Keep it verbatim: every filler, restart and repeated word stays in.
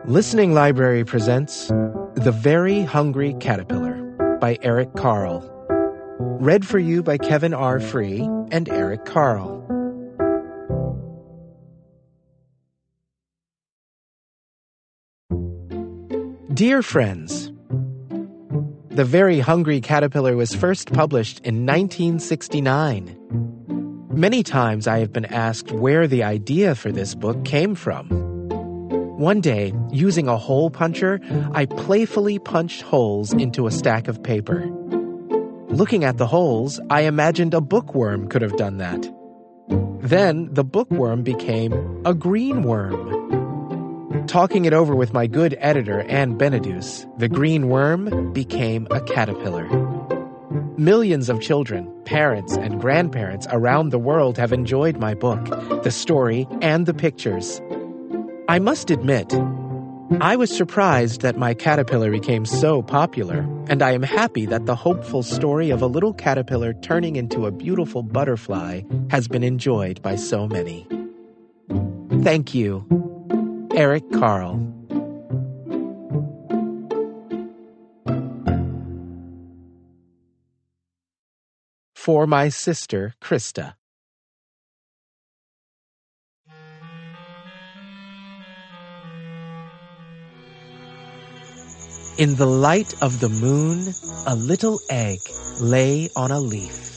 Listening Library presents The Very Hungry Caterpillar by Eric Carle. Read for you by Kevin R. Free and Eric Carle. Dear friends, The Very Hungry Caterpillar was first published in nineteen sixty-nine. Many times I have been asked where the idea for this book came from. One day, using a hole puncher, I playfully punched holes into a stack of paper. Looking at the holes, I imagined a bookworm could have done that. Then the bookworm became a green worm. Talking it over with my good editor, Ann Benedus, the green worm became a caterpillar. Millions of children, parents, and grandparents around the world have enjoyed my book, the story, and the pictures. I must admit, I was surprised that my caterpillar became so popular, and I am happy that the hopeful story of a little caterpillar turning into a beautiful butterfly has been enjoyed by so many. Thank you, Eric Carle. For my sister, Krista. In the light of the moon, a little egg lay on a leaf.